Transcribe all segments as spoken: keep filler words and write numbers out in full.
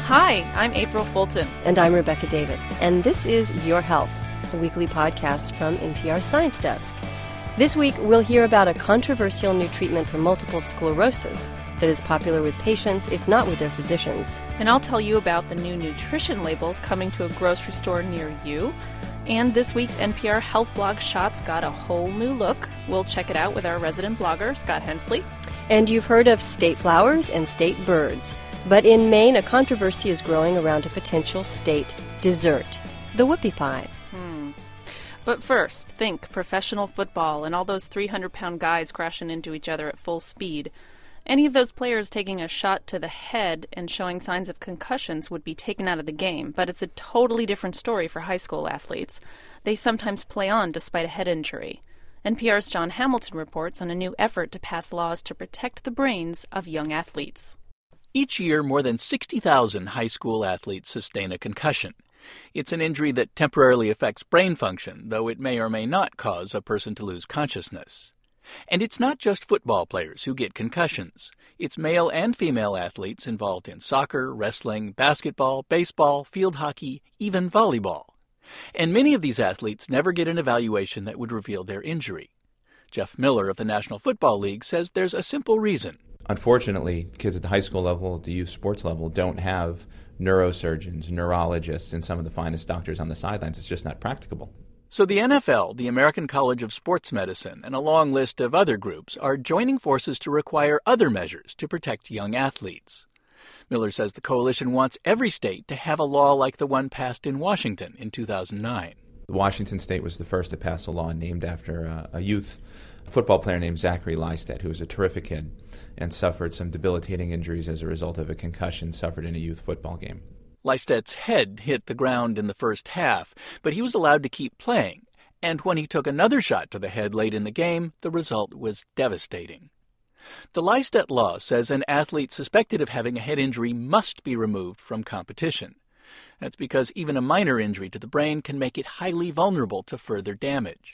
Hi, I'm April Fulton. And I'm Rebecca Davis. And this is Your Health, the weekly podcast from N P R Science Desk. This week, we'll hear about a controversial new treatment for multiple sclerosis that is popular with patients, if not with their physicians. And I'll tell you about the new nutrition labels coming to a grocery store near you. And this week's N P R Health blog Shots got a whole new look. We'll check it out with our resident blogger, Scott Hensley. And you've heard of state flowers and state birds. But in Maine, a controversy is growing around a potential state dessert, the whoopie pie. Hmm. But first, think professional football and all those three hundred pound guys crashing into each other at full speed. Any of those players taking a shot to the head and showing signs of concussions would be taken out of the game, but it's a totally different story for high school athletes. They sometimes play on despite a head injury. N P R's John Hamilton reports on a new effort to pass laws to protect the brains of young athletes. Each year, more than sixty thousand high school athletes sustain a concussion. It's an injury that temporarily affects brain function, though it may or may not cause a person to lose consciousness. And it's not just football players who get concussions. It's male and female athletes involved in soccer, wrestling, basketball, baseball, field hockey, even volleyball. And many of these athletes never get an evaluation that would reveal their injury. Jeff Miller of the National Football League says there's a simple reason. Unfortunately, kids at the high school level, at the youth sports level, don't have neurosurgeons, neurologists, and some of the finest doctors on the sidelines. It's just not practicable. So the N F L, the American College of Sports Medicine, and a long list of other groups are joining forces to require other measures to protect young athletes. Miller says the coalition wants every state to have a law like the one passed in Washington in two thousand nine. Washington State was the first to pass a law named after uh, a youth football player named Zachary Lystedt, who was a terrific kid and suffered some debilitating injuries as a result of a concussion suffered in a youth football game. Lystedt's head hit the ground in the first half, but he was allowed to keep playing. And when he took another shot to the head late in the game, the result was devastating. The Lystedt law says an athlete suspected of having a head injury must be removed from competition. That's because even a minor injury to the brain can make it highly vulnerable to further damage.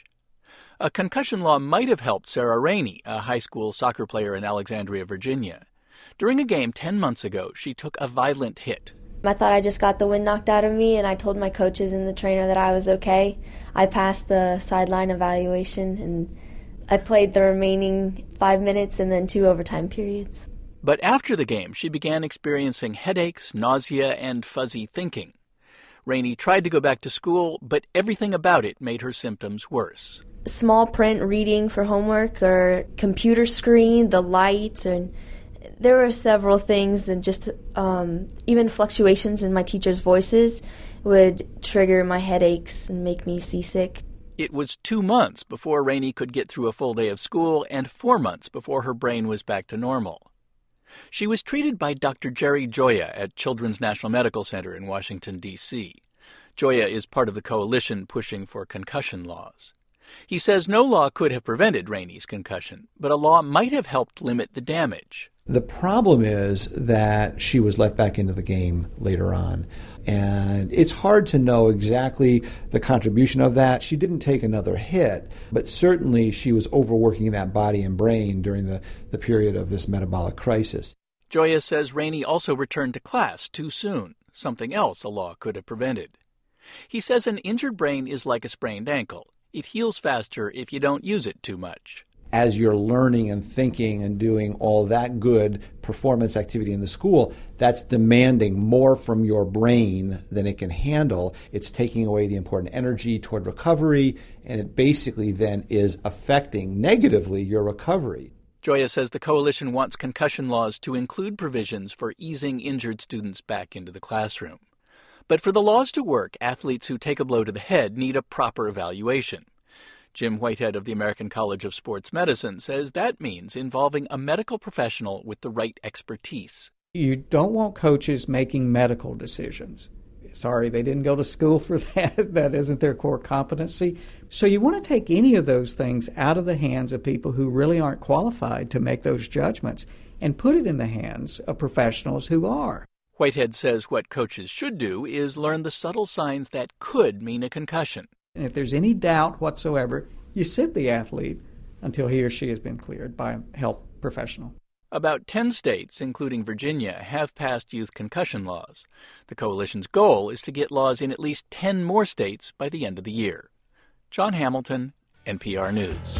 A concussion law might have helped Sarah Rainey, a high school soccer player in Alexandria, Virginia. During a game ten months ago, she took a violent hit. I thought I just got the wind knocked out of me, and I told my coaches and the trainer that I was okay. I passed the sideline evaluation, and I played the remaining five minutes and then two overtime periods. But after the game, she began experiencing headaches, nausea, and fuzzy thinking. Rainey tried to go back to school, but everything about it made her symptoms worse. Small print reading for homework or computer screen, the lights, and there were several things, and just um, even fluctuations in my teacher's voices would trigger my headaches and make me seasick. It was two months before Rainey could get through a full day of school and four months before her brain was back to normal. She was treated by Doctor Jerry Joya at Children's National Medical Center in Washington, D C Joya is part of the coalition pushing for concussion laws. He says no law could have prevented Rainey's concussion, but a law might have helped limit the damage. The problem is that she was let back into the game later on, and it's hard to know exactly the contribution of that. She didn't take another hit, but certainly she was overworking that body and brain during the, the period of this metabolic crisis. Joya says Rainey also returned to class too soon, something else a law could have prevented. He says an injured brain is like a sprained ankle. It heals faster if you don't use it too much. As you're learning and thinking and doing all that good performance activity in the school, that's demanding more from your brain than it can handle. It's taking away the important energy toward recovery, and it basically then is affecting negatively your recovery. Joya says the coalition wants concussion laws to include provisions for easing injured students back into the classroom. But for the laws to work, athletes who take a blow to the head need a proper evaluation. Jim Whitehead of the American College of Sports Medicine says that means involving a medical professional with the right expertise. You don't want coaches making medical decisions. Sorry, they didn't go to school for that. That isn't their core competency. So you want to take any of those things out of the hands of people who really aren't qualified to make those judgments and put it in the hands of professionals who are. Whitehead says what coaches should do is learn the subtle signs that could mean a concussion. And if there's any doubt whatsoever, you sit the athlete until he or she has been cleared by a health professional. About ten states, including Virginia, have passed youth concussion laws. The coalition's goal is to get laws in at least ten more states by the end of the year. John Hamilton, N P R News.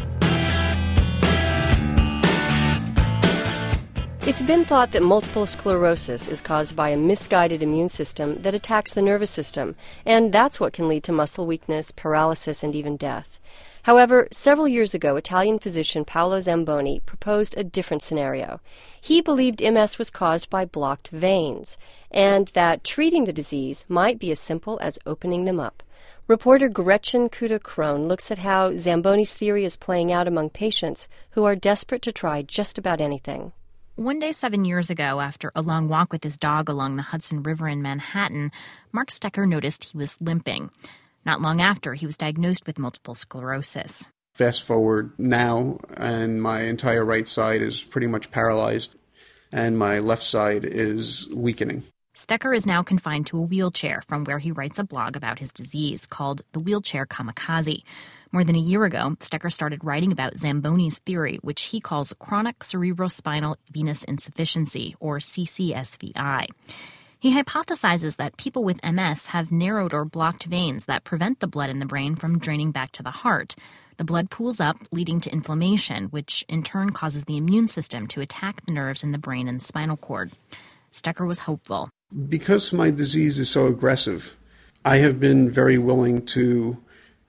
It's been thought that multiple sclerosis is caused by a misguided immune system that attacks the nervous system, and that's what can lead to muscle weakness, paralysis, and even death. However, several years ago, Italian physician Paolo Zamboni proposed a different scenario. He believed M S was caused by blocked veins, and that treating the disease might be as simple as opening them up. Reporter Gretchen Kuda-Krohn looks at how Zamboni's theory is playing out among patients who are desperate to try just about anything. One day seven years ago, after a long walk with his dog along the Hudson River in Manhattan, Mark Stecker noticed he was limping. Not long after, he was diagnosed with multiple sclerosis. Fast forward now, and my entire right side is pretty much paralyzed, and my left side is weakening. Stecker is now confined to a wheelchair from where he writes a blog about his disease called The Wheelchair Kamikaze. More than a year ago, Stecker started writing about Zamboni's theory, which he calls chronic cerebrospinal venous insufficiency, or C C S V I. He hypothesizes that people with M S have narrowed or blocked veins that prevent the blood in the brain from draining back to the heart. The blood pools up, leading to inflammation, which in turn causes the immune system to attack the nerves in the brain and spinal cord. Stecker was hopeful. Because my disease is so aggressive, I have been very willing to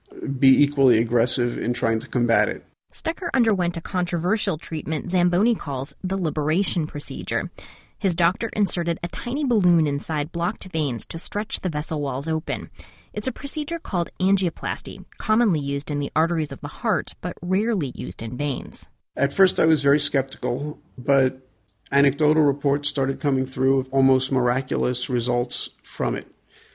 be equally aggressive in trying to combat it. Stecker underwent a controversial treatment Zamboni calls the liberation procedure. His doctor inserted a tiny balloon inside blocked veins to stretch the vessel walls open. It's a procedure called angioplasty, commonly used in the arteries of the heart, but rarely used in veins. At first I was very skeptical, but anecdotal reports started coming through of almost miraculous results from it.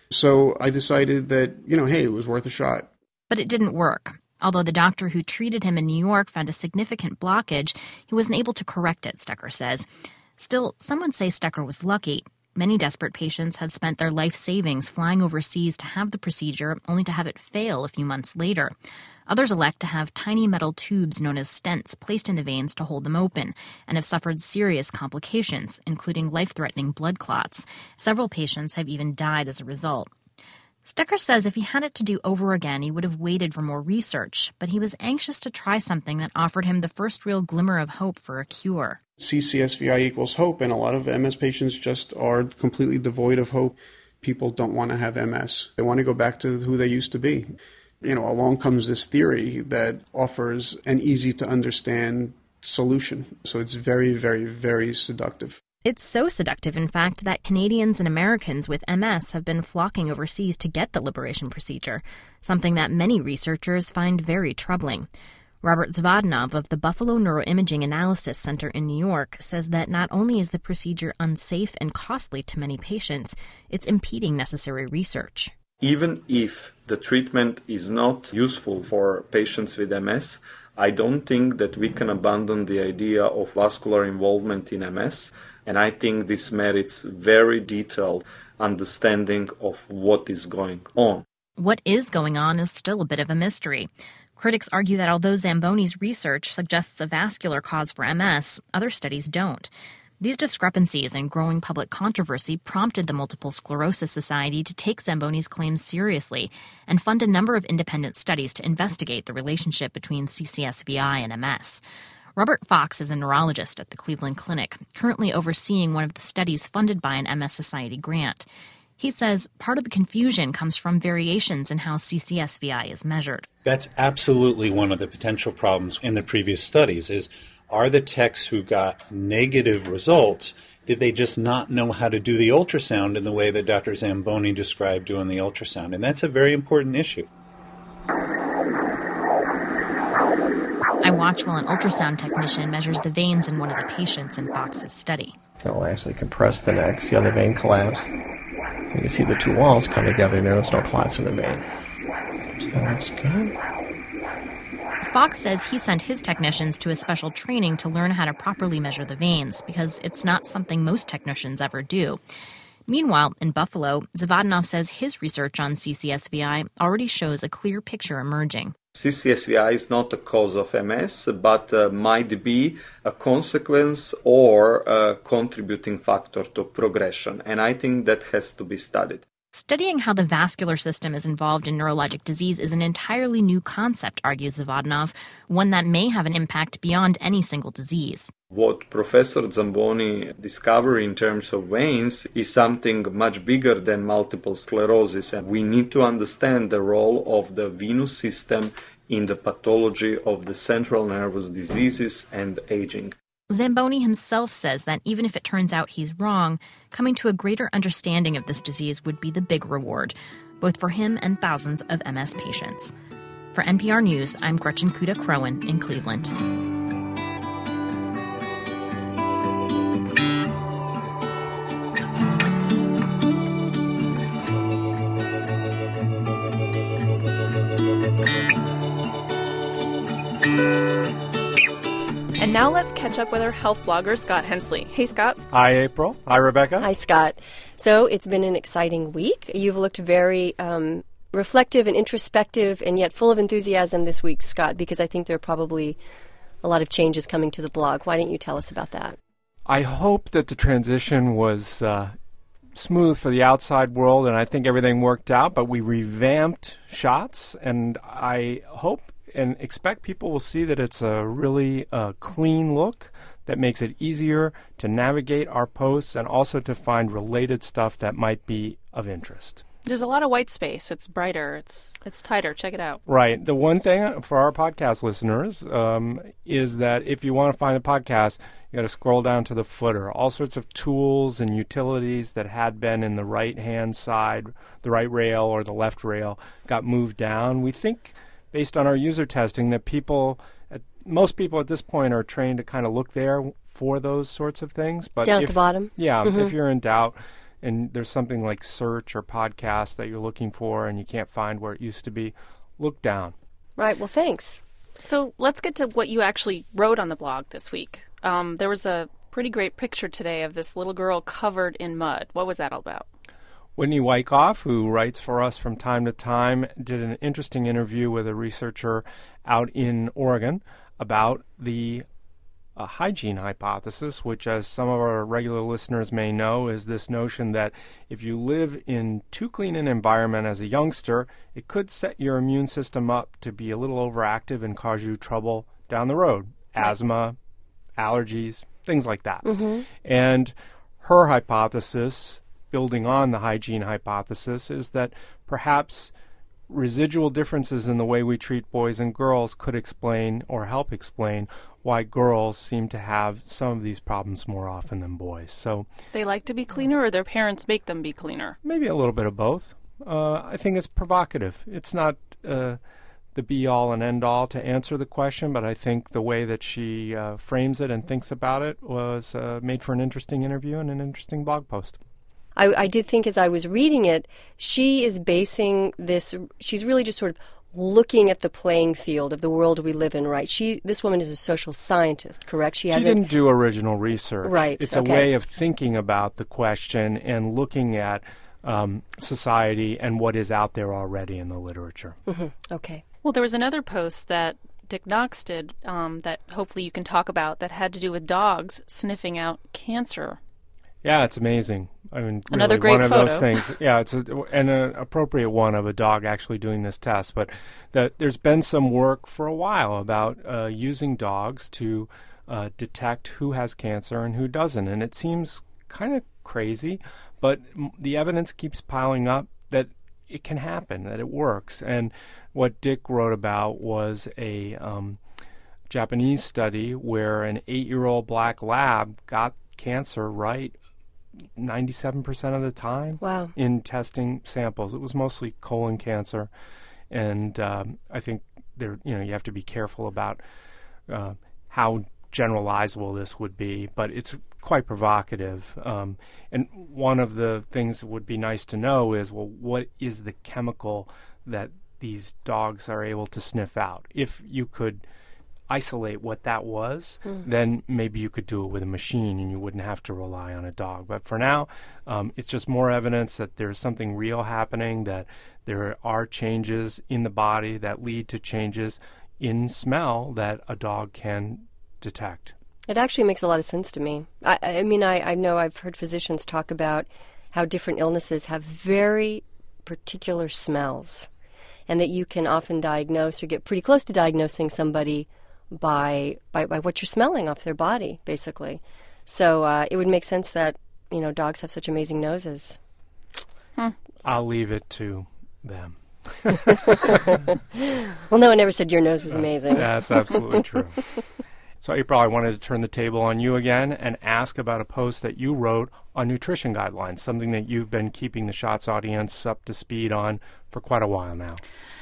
So I decided that, you know, hey, it was worth a shot. But it didn't work. Although the doctor who treated him in New York found a significant blockage, he wasn't able to correct it, Stecker says. Still, some would say Stecker was lucky. Many desperate patients have spent their life savings flying overseas to have the procedure, only to have it fail a few months later. Others elect to have tiny metal tubes known as stents placed in the veins to hold them open, and have suffered serious complications, including life-threatening blood clots. Several patients have even died as a result. Stecker says if he had it to do over again, he would have waited for more research, but he was anxious to try something that offered him the first real glimmer of hope for a cure. C C S V I equals hope, and a lot of M S patients just are completely devoid of hope. People don't want to have M S. They want to go back to who they used to be. You know, along comes this theory that offers an easy-to-understand solution. So it's very, very, very seductive. It's so seductive, in fact, that Canadians and Americans with M S have been flocking overseas to get the liberation procedure, something that many researchers find very troubling. Robert Zvodnov of the Buffalo Neuroimaging Analysis Center in New York says that not only is the procedure unsafe and costly to many patients, it's impeding necessary research. Even if the treatment is not useful for patients with M S, I don't think that we can abandon the idea of vascular involvement in M S, and I think this merits very detailed understanding of what is going on. What is going on is still a bit of a mystery. Critics argue that although Zamboni's research suggests a vascular cause for M S, other studies don't. These discrepancies and growing public controversy prompted the Multiple Sclerosis Society to take Zamboni's claims seriously and fund a number of independent studies to investigate the relationship between C C S V I and M S. Robert Fox is a neurologist at the Cleveland Clinic, currently overseeing one of the studies funded by an M S Society grant. He says part of the confusion comes from variations in how C C S V I is measured. That's absolutely one of the potential problems in the previous studies is, are the techs who got negative results, did they just not know how to do the ultrasound in the way that Doctor Zamboni described doing the ultrasound? And that's a very important issue. I watch while an ultrasound technician measures the veins in one of the patients in Fox's study. It'll actually compress the neck, see how the vein collapse. You can see the two walls come together, and there's no clots in the vein. So that looks good. Fox says he sent his technicians to a special training to learn how to properly measure the veins, because it's not something most technicians ever do. Meanwhile, in Buffalo, Zvodnov says his research on C C S V I already shows a clear picture emerging. C C S V I is not a cause of M S, but uh, might be a consequence or a contributing factor to progression, and I think that has to be studied. Studying how the vascular system is involved in neurologic disease is an entirely new concept, argues Zavadinov, one that may have an impact beyond any single disease. What Professor Zamboni discovered in terms of veins is something much bigger than multiple sclerosis, and we need to understand the role of the venous system in the pathology of the central nervous diseases and aging. Zamboni himself says that even if it turns out he's wrong, coming to a greater understanding of this disease would be the big reward, both for him and thousands of M S patients. For N P R News, I'm Gretchen Kuda-Crowan in Cleveland. And now let's catch up with our health blogger, Scott Hensley. Hey, Scott. Hi, April. Hi, Rebecca. Hi, Scott. So it's been an exciting week. You've looked very um, reflective and introspective and yet full of enthusiasm this week, Scott, because I think there are probably a lot of changes coming to the blog. Why don't you tell us about that? I hope that the transition was uh, smooth for the outside world, and I think everything worked out, but we revamped Shots, and I hope and expect people will see that it's a really uh, clean look that makes it easier to navigate our posts and also to find related stuff that might be of interest. There's a lot of white space. It's brighter. It's it's tighter. Check it out. Right. The one thing for our podcast listeners um, is that if you want to find a podcast, you got to scroll down to the footer. All sorts of tools and utilities that had been in the right-hand side, the right rail or the left rail, got moved down. We think, based on our user testing, that people, most people at this point are trained to kind of look there for those sorts of things. But down if, at the bottom? Yeah. Mm-hmm. If you're in doubt and there's something like search or podcast that you're looking for and you can't find where it used to be, look down. Right. Well, thanks. So let's get to what you actually wrote on the blog this week. Um, there was a pretty great picture today of this little girl covered in mud. What was that all about? Whitney Wyckoff, who writes for us from time to time, did an interesting interview with a researcher out in Oregon about the uh, hygiene hypothesis, which, as some of our regular listeners may know, is this notion that if you live in too clean an environment as a youngster, it could set your immune system up to be a little overactive and cause you trouble down the road. Right. Asthma, allergies, things like that. Mm-hmm. And her hypothesis, building on the hygiene hypothesis, is that perhaps residual differences in the way we treat boys and girls could explain or help explain why girls seem to have some of these problems more often than boys. So they like to be cleaner, or their parents make them be cleaner? Maybe a little bit of both. Uh, I think it's provocative. It's not uh, the be-all and end-all to answer the question, but I think the way that she uh, frames it and thinks about it was uh, made for an interesting interview and an interesting blog post. I, I did think as I was reading it, she is basing this, she's really just sort of looking at the playing field of the world we live in, right? She, this woman is a social scientist, correct? She, she didn't do original research. Right. It's okay. a way of thinking about the question and looking at um, society and what is out there already in the literature. Mm-hmm. Okay. Well, there was another post that Dick Knox did um, that hopefully you can talk about that had to do with dogs sniffing out cancer. Yeah, it's amazing. I mean, really another great one of photo. those things. Yeah, it's a, and an appropriate one of a dog actually doing this test. But that there's been some work for a while about uh, using dogs to uh, detect who has cancer and who doesn't. And it seems kind of crazy, but m- the evidence keeps piling up that it can happen, that it works. And what Dick wrote about was a um, Japanese study where an eight-year-old black lab got cancer right ninety-seven percent of the time. Wow. In testing samples. It was mostly colon cancer, and um, I think there, you know, you have to be careful about uh, how generalizable this would be, but it's quite provocative. Um, and one of the things that would be nice to know is, well, what is the chemical that these dogs are able to sniff out? If you could isolate what that was, Mm. then maybe you could do it with a machine and you wouldn't have to rely on a dog. But for now, um, it's just more evidence that there's something real happening, that there are changes in the body that lead to changes in smell that a dog can detect. It actually makes a lot of sense to me. I, I mean, I, I know I've heard physicians talk about how different illnesses have very particular smells, and that you can often diagnose or get pretty close to diagnosing somebody by by, by what you're smelling off their body, basically. So uh, it would make sense that, you know, dogs have such amazing noses. Hmm. I'll leave it to them. Well, no one ever said your nose was that's, amazing. That's absolutely true. So, April, I wanted to turn the table on you again and ask about a post that you wrote on nutrition guidelines, something that you've been keeping the Shots audience up to speed on for quite a while now.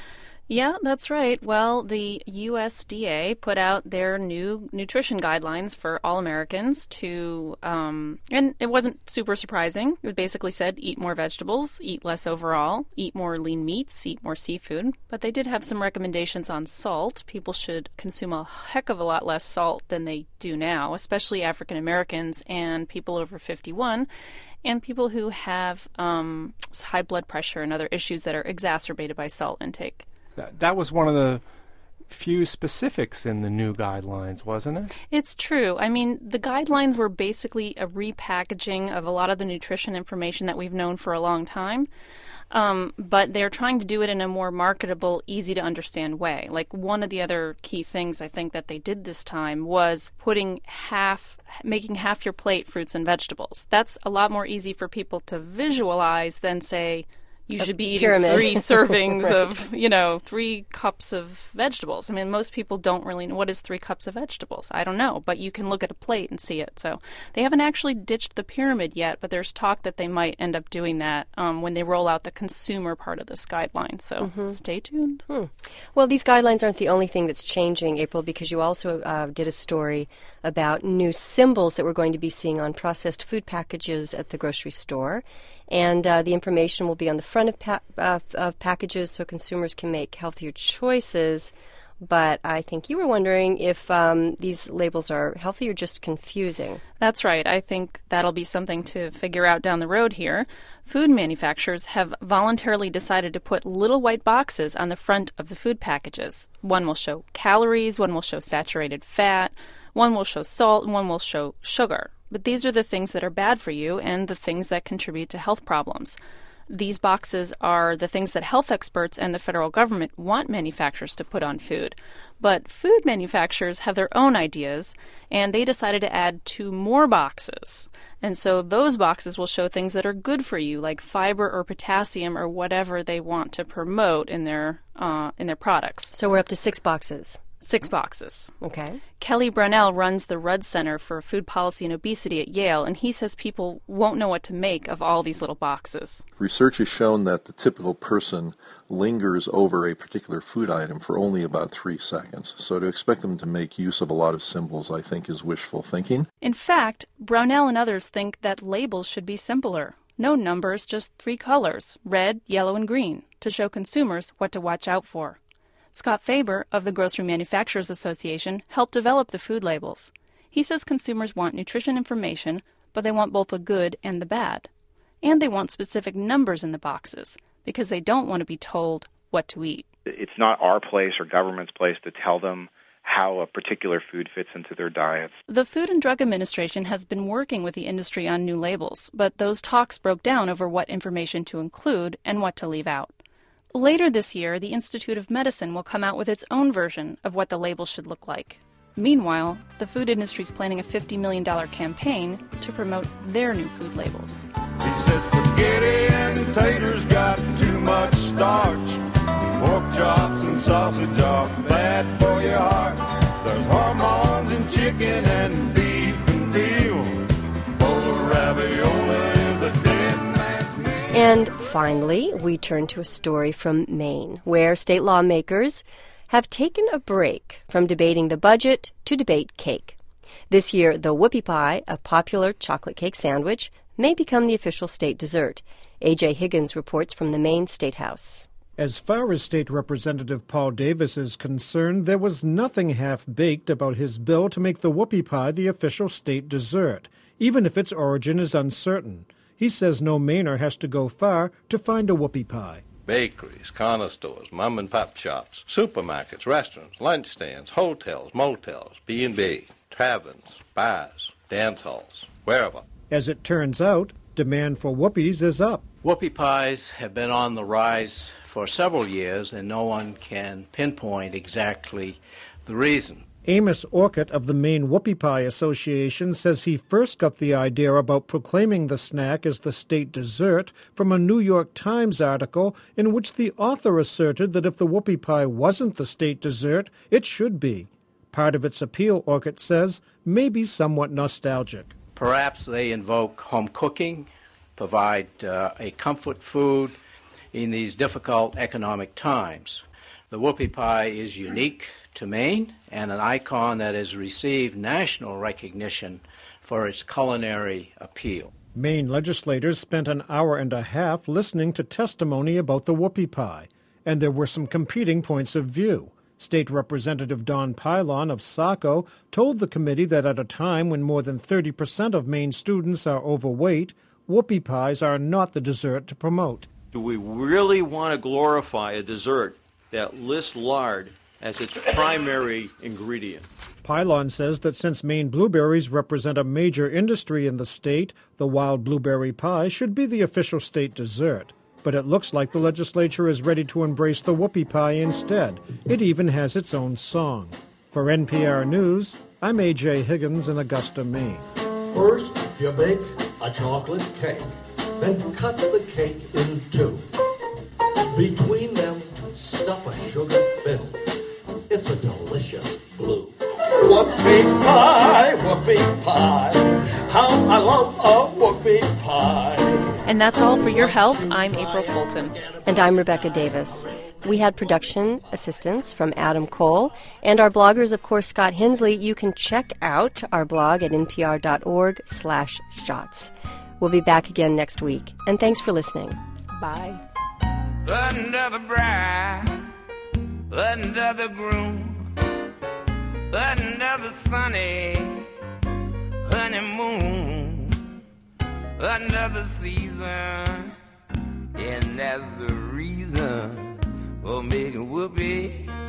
Yeah, that's right. Well, the U S D A put out their new nutrition guidelines for all Americans to, um, and it wasn't super surprising. It basically said eat more vegetables, eat less overall, eat more lean meats, eat more seafood. But they did have some recommendations on salt. People should consume a heck of a lot less salt than they do now, especially African Americans and people over fifty-one. And people who have um, high blood pressure and other issues that are exacerbated by salt intake. That, that was one of the few specifics in the new guidelines, wasn't it? It's true. I mean, the guidelines were basically a repackaging of a lot of the nutrition information that we've known for a long time. Um, but they're trying to do it in a more marketable, easy to understand way. Like, one of the other key things I think that they did this time was putting half, making half your plate fruits and vegetables. That's a lot more easy for people to visualize than, say, you A should be eating pyramid. three servings Right. of, you know, three cups of vegetables. I mean, most people don't really know what is three cups of vegetables. I don't know, but you can look at a plate and see it. So they haven't actually ditched the pyramid yet, but there's talk that they might end up doing that um, when they roll out the consumer part of this guideline. So Mhm. stay tuned. Hmm. Well, these guidelines aren't the only thing that's changing, April, because you also uh, did a story about new symbols that we're going to be seeing on processed food packages at the grocery store. And uh, the information will be on the front of, pa- uh, of packages so consumers can make healthier choices. But I think you were wondering if um, these labels are healthy or just confusing. That's right. I think that'll be something to figure out down the road here. Food manufacturers have voluntarily decided to put little white boxes on the front of the food packages. One will show calories, one will show saturated fat, one will show salt, and one will show sugar. But these are the things that are bad for you and the things that contribute to health problems. These boxes are the things that health experts and the federal government want manufacturers to put on food. But food manufacturers have their own ideas, and they decided to add two more boxes. And so those boxes will show things that are good for you, like fiber or potassium or whatever they want to promote in their uh, in their products. So we're up to six boxes. Six boxes. Okay. Kelly Brownell runs the Rudd Center for Food Policy and Obesity at Yale, and he says people won't know what to make of all these little boxes. Research has shown that the typical person lingers over a particular food item for only about three seconds. So to expect them to make use of a lot of symbols, I think, is wishful thinking. In fact, Brownell and others think that labels should be simpler. No numbers, just three colors, red, yellow, and green, to show consumers what to watch out for. Scott Faber of the Grocery Manufacturers Association helped develop the food labels. He says consumers want nutrition information, but they want both the good and the bad. And they want specific numbers in the boxes, because they don't want to be told what to eat. It's not our place or government's place to tell them how a particular food fits into their diets. The Food and Drug Administration has been working with the industry on new labels, but those talks broke down over what information to include and what to leave out. Later this year, the Institute of Medicine will come out with its own version of what the label should look like. Meanwhile, the food industry is planning a fifty million dollars campaign to promote their new food labels. He said spaghetti and taters got too much starch. Pork chops and sausage are bad for your heart. There's hormones in chicken and beef and veal. Bowl of ravioli is a dead man's meal. And finally, we turn to a story from Maine, where state lawmakers have taken a break from debating the budget to debate cake. This year, the whoopie pie, a popular chocolate cake sandwich, may become the official state dessert. A J Higgins reports from the Maine State House. As far as State Representative Paul Davis is concerned, there was nothing half-baked about his bill to make the whoopie pie the official state dessert, even if its origin is uncertain. He says no Mainer has to go far to find a whoopie pie. Bakeries, corner stores, mom-and-pop shops, supermarkets, restaurants, lunch stands, hotels, motels, B and B, taverns, bars, dance halls, wherever. As it turns out, demand for whoopies is up. Whoopie pies have been on the rise for several years, and no one can pinpoint exactly the reason. Amos Orcutt of the Maine Whoopie Pie Association says he first got the idea about proclaiming the snack as the state dessert from a New York Times article in which the author asserted that if the whoopie pie wasn't the state dessert, it should be. Part of its appeal, Orcutt says, may be somewhat nostalgic. Perhaps they invoke home cooking, provide uh, a comfort food in these difficult economic times. The whoopie pie is unique to Maine and an icon that has received national recognition for its culinary appeal. Maine legislators spent an hour and a half listening to testimony about the whoopie pie, and there were some competing points of view. State Representative Don Pylon of Saco told the committee that at a time when more than thirty percent of Maine students are overweight, whoopie pies are not the dessert to promote. Do we really want to glorify a dessert that lists lard as its primary ingredient? Pylon says that since Maine blueberries represent a major industry in the state, the wild blueberry pie should be the official state dessert. But it looks like the legislature is ready to embrace the whoopie pie instead. It even has its own song. For N P R News, I'm A J Higgins in Augusta, Maine. First, you bake a chocolate cake, then cut the cake in two. Between them, stuff a sugar fill. It's a delicious blue. Whoopie pie, whoopie pie. How I love a whoopie pie. And that's all for Your Health. I'm April Fulton. And I'm Rebecca Davis. We had production assistance from Adam Cole. And our bloggers, of course, Scott Hensley. You can check out our blog at npr.org slash shots. We'll be back again next week. And thanks for listening. Bye. Under the bride, under the groom, under the sunny honeymoon, under the season, and that's the reason for making whoopee